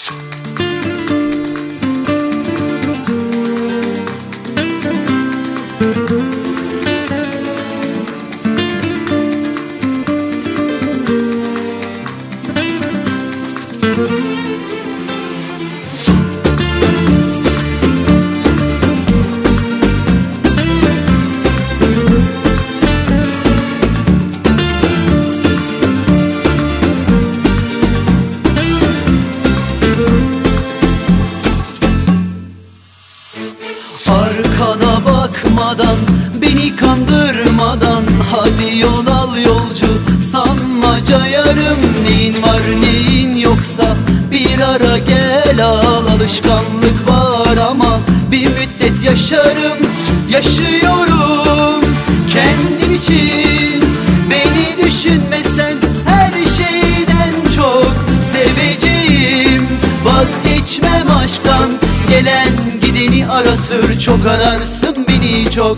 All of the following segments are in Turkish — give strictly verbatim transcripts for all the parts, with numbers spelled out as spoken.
Arkana bakmadan, beni kandırmadan, hadi yol al yolcu, sanmaca yarım. Neyin var neyin yoksa bir ara gel al. Alışkanlık var ama bir müddet yaşarım. Yaşıyorum kendim için, beni düşünmesen her şeyden çok seveceğim. Vazgeçmem aşktan, gelen gideni aratır, çok ararsın beni çok.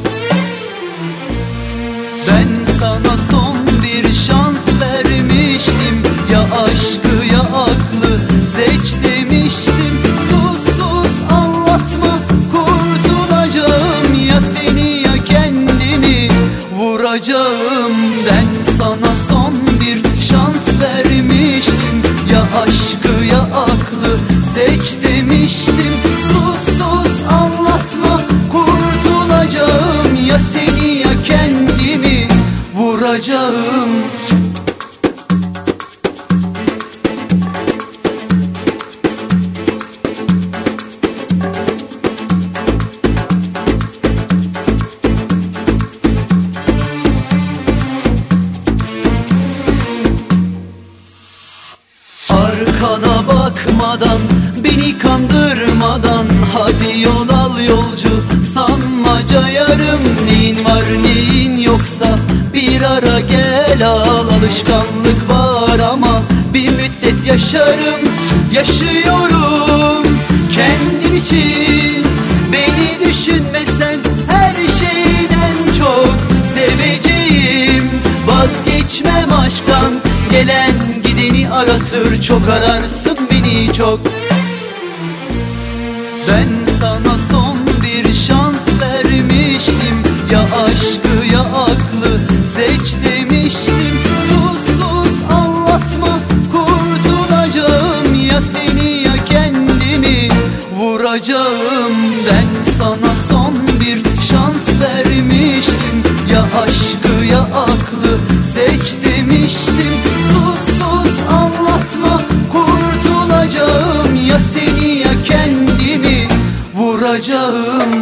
Ben sana son bir şans vermiştim, ya aşkı ya aklı seç demiştim. Sus sus anlatma, kurtulacağım, ya seni ya kendimi vuracağım. Ben sana son bir şans vermiştim, ya aşkı ya aklı seç demiştim. Sus sus anlatma, kurtulacağım, ya seni ya kendimi vuracağım. Arkana bakmadan, beni kandırmadan, hadi yol al yolcu, sanmaca yarım. Neyin var neyin yoksa bir ara gel al. Alışkanlık var ama bir müddet yaşarım. Yaşıyorum kendim için, beni düşünmesen her şeyden çok seveceğim. Vazgeçmem aşktan, gelen gideni aratır, çok ararsın beni çok. Ben sana son bir şans vermiştim, ya aşkı ya aklı seç demiştim. Sus sus anlatma, kurtulacağım, ya seni ya kendimi vuracağım. Ben sana son bir şans vermiştim, ya aşkı ya aklı seç demiştim. Sus sus anlatma, kurtulacağım, ya seni ya kendimi vuracağım.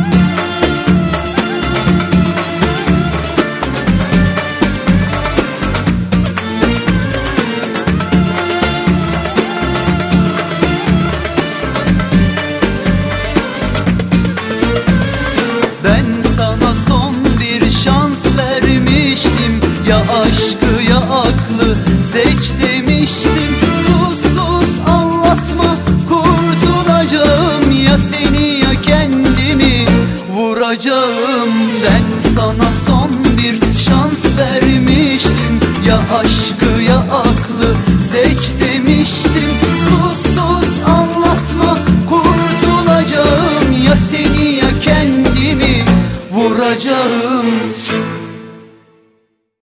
Ben sana son bir şans vermiştim, ya aşkı ya aklı seç demiştim. Sus sus anlatma, kurtulacağım, ya seni ya kendimi vuracağım. Ben sana son bir şans vermiştim, ya aşkı